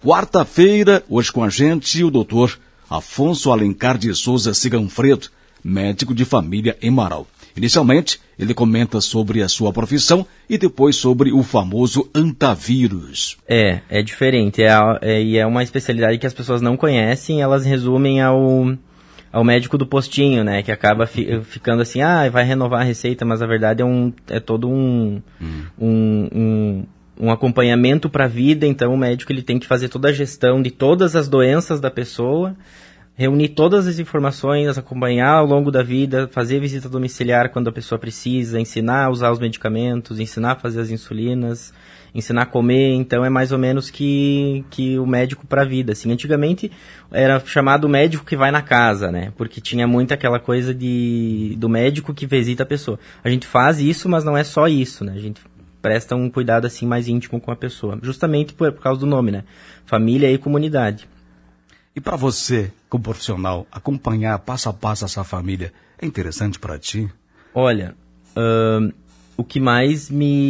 Quarta-feira, hoje com a gente, o doutor Afonso Alencar de Souza Ciganfredo, médico de família em Marau. Inicialmente, ele comenta sobre a sua profissão e depois sobre o famoso antavírus. É diferente. E é uma especialidade que as pessoas não conhecem, elas resumem ao médico do postinho, né? Que acaba ficando assim, vai renovar a receita, mas a verdade é todo um acompanhamento para a vida. Então o médico ele tem que fazer toda a gestão de todas as doenças da pessoa, reunir todas as informações, acompanhar ao longo da vida, fazer visita domiciliar quando a pessoa precisa, ensinar a usar os medicamentos, ensinar a fazer as insulinas, ensinar a comer. Então é mais ou menos que o médico para a vida. Assim, antigamente era chamado médico que vai na casa, né? Porque tinha muito aquela coisa do médico que visita a pessoa. A gente faz isso, mas não é só isso, né? A gente presta um cuidado assim mais íntimo com a pessoa, justamente por causa do nome, né? Família e comunidade. E para você, como profissional, acompanhar passo a passo essa família, é interessante para ti? Olha, o que mais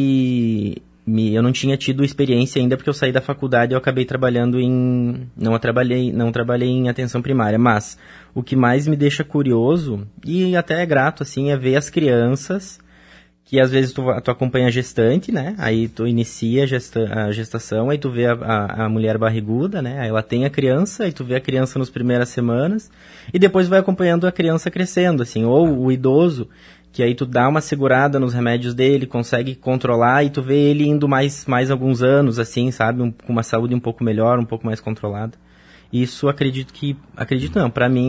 eu não tinha tido experiência ainda, porque eu saí da faculdade e eu acabei trabalhando não trabalhei em atenção primária, mas o que mais me deixa curioso, e até é grato, assim, é ver as crianças, que às vezes tu acompanha a gestante, né? Aí tu inicia a gestação, aí tu vê a mulher barriguda, né? Aí ela tem a criança, aí tu vê a criança nas primeiras semanas, e depois vai acompanhando a criança crescendo, assim, ou o idoso, que aí tu dá uma segurada nos remédios dele, consegue controlar, e tu vê ele indo mais alguns anos, assim, sabe? Com uma saúde um pouco melhor, um pouco mais controlada. Isso acredito não, pra mim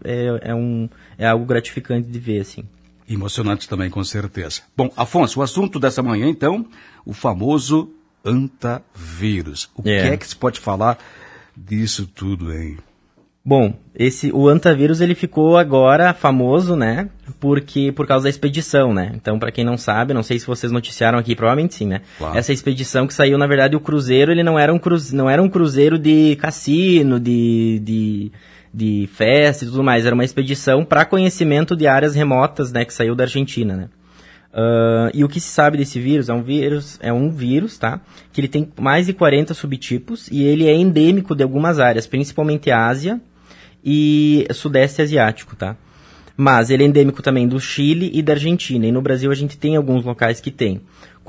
é algo gratificante de ver, assim. Emocionante também, com certeza. Bom, Afonso, o assunto dessa manhã, então, o famoso antavírus. O que é que se pode falar disso tudo, hein? Bom, o antavírus ele ficou agora famoso, né? Por causa da expedição, né? Então, para quem não sabe, não sei se vocês noticiaram aqui, provavelmente sim, né? Claro. Essa expedição que saiu, na verdade, o cruzeiro, ele não era um cruzeiro de cassino, de festa e tudo mais. Era uma expedição para conhecimento de áreas remotas, né? Que saiu da Argentina, né? E o que se sabe desse vírus? É um vírus, tá? Que ele tem mais de 40 subtipos e ele é endêmico de algumas áreas, principalmente Ásia e Sudeste Asiático, tá? Mas ele é endêmico também do Chile e da Argentina. E no Brasil a gente tem alguns locais que tem.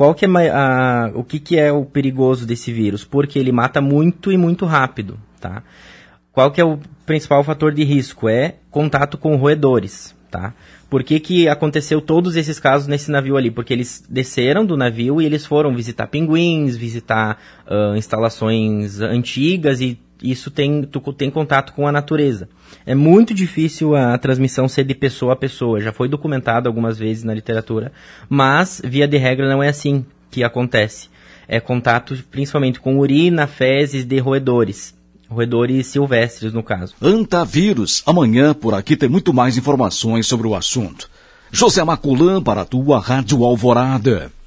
O que é o perigoso desse vírus? Porque ele mata muito e muito rápido, tá? Qual que é o principal fator de risco? É contato com roedores, tá? Por que aconteceu todos esses casos nesse navio ali? Porque eles desceram do navio e eles foram visitar pinguins, visitar instalações antigas, e isso tu tem contato com a natureza. É muito difícil a transmissão ser de pessoa a pessoa. Já foi documentado algumas vezes na literatura, mas, via de regra, não é assim que acontece. É contato principalmente com urina, fezes de roedores. Roedores silvestres, no caso. Antavírus. Amanhã, por aqui, tem muito mais informações sobre o assunto. José Maculan para a tua Rádio Alvorada.